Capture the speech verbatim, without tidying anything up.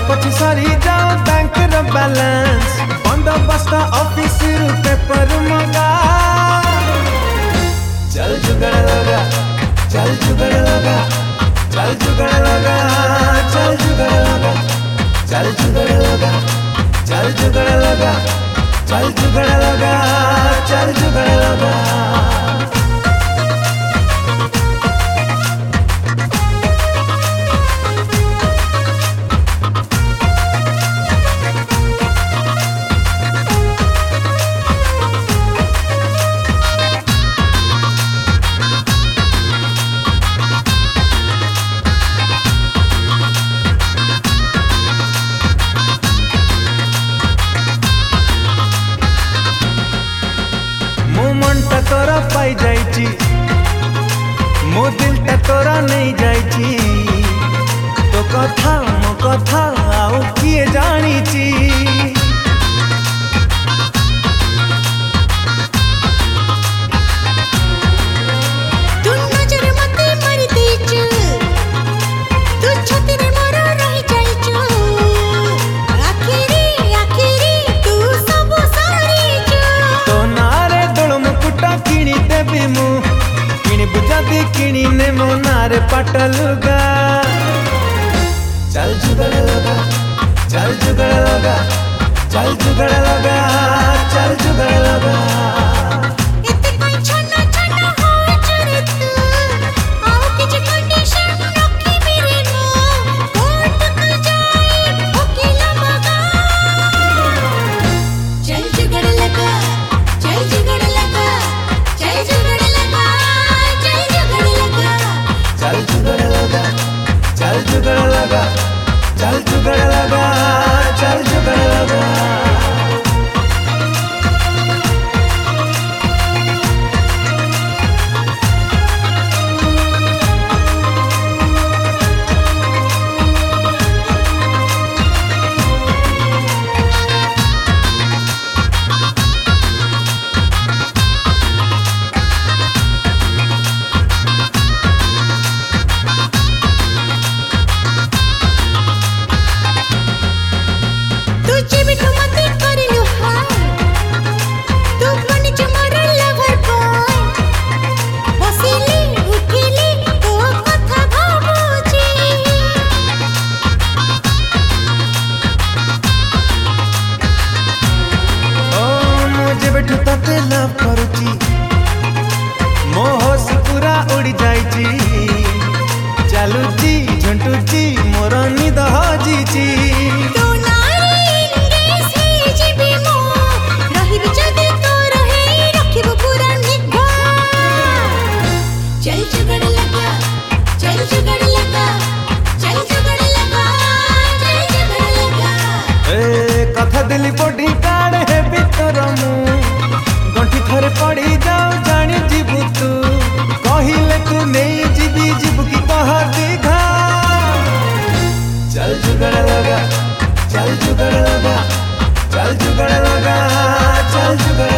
पछी सरी जाओ बैंक रो बैलेंस बंदोबस्त ऑफिस रु पेपर मगा चल जुगड़ लगा चल जुगड़ लगा चल जुगड़ लगा चल जुगड़ लगा चल जुगड़ लगा चल जुगड़ लगा चल जुगड़ लगा चल जुगड़ लगा मनटा तोरा पाई जाइची मो दिलटा तोरा नहीं जाइची तो कथा मो कथा आउ किए जानीची किणी ने मोनारे पटलुगा चल जुगड़ लगा चल जुगड़ लगा चल जुगड़ लगा चल जुगड़ लगा चल जुगड़ लगा चल जुगड़ लगा चल जुगड़ लगा लव करुची मोहस पूरा उड़ी जाइची चालुची झुंटुची मोर निद हजीची चल जुगड़ लगा चल जुगड़ लगा चल जुगड़ लगा चल जुगड़ लगा ए कथा दिली बॉडी काढ़े है भीतर मु गंठी थरे पड़ी जाओ जानी जीवु तू कहिले तू नहीं जीवी जीवु की कह दीघा चल जुगड़ लगा चल जुगड़ लगा चल जुगड़ लगा चल जुगड़